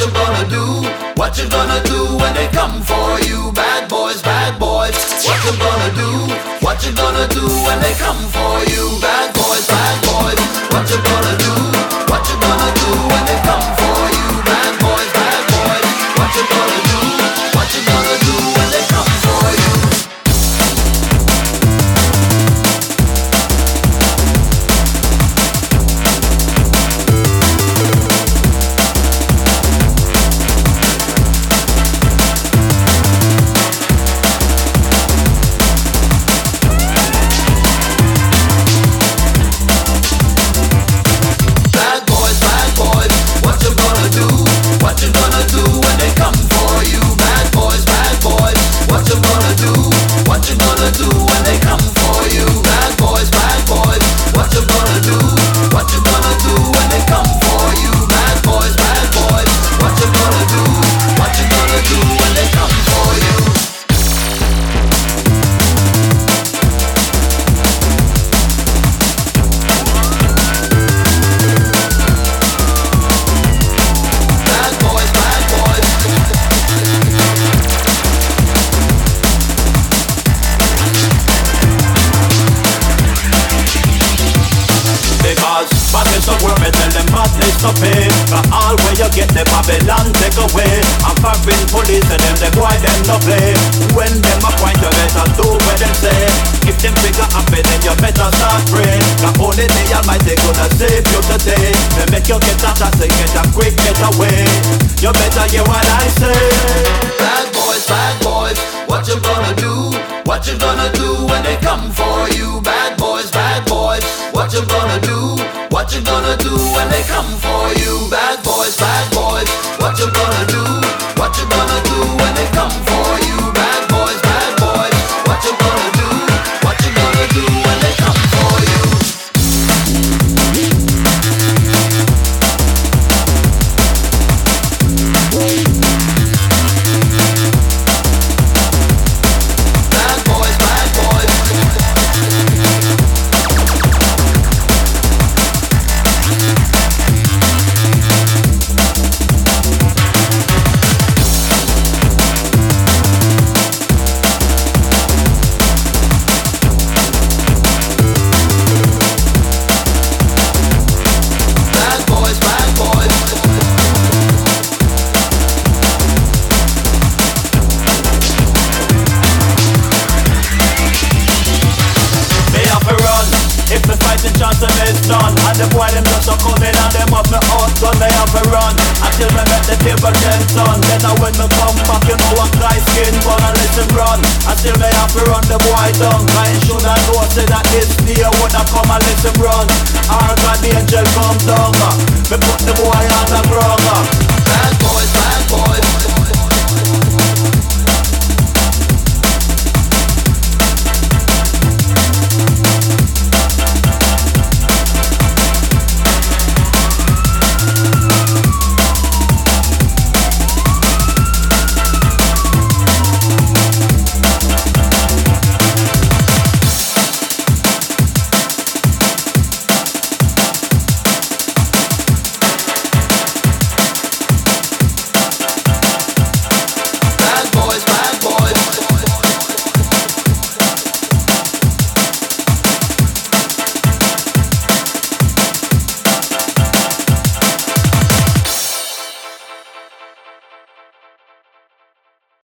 you gonna do? What you gonna do when they come for you? Bad boys, bad boys. What you gonna do? What you gonna do when they come for you? Bad boys, bad boys. What you gonna do? What you gonna do when they come for you? Bad boys, bad boys. What you gonna do? What you gonna do when they come for you? What you gonna do when they come for you? Bad boys, bad boys. What you gonna do? What you gonna do when they come for you? Bad boys, bad boys. What you gonna do? What you gonna do when they come for you? Bad boys, bad boys. What you gonna do? What you gonna do when they come for you? Badness of work, me tell them badness to pay. Cause all where you get the Babylon take away. I'm foreign police and them, the boy them no play. When them a point you better do what them say. If them figure happy then you better start praying. Cause only the Almighty gonna save you today. They make you get out and get a quick getaway. You better hear what I say. Bad boys, what you gonna do? What you gonna do when they come for you? Bad boys, what you gonna do? What you gonna do when they come for you? Bad boys, what you gonna do? What you gonna do when they come for you? Bad boys, what you gonna do? What you gonna do when they come for you? Chance to miss none. And the boy them just a come in and them up me out gun. They have to run until me make the table 10 ton. Then when me come back you know I'm dry skin gonna let him run. Until me have to run the boy down. I should have know say that this day woulda come and let him run. Our God the angel come down. Me put the boy on the ground.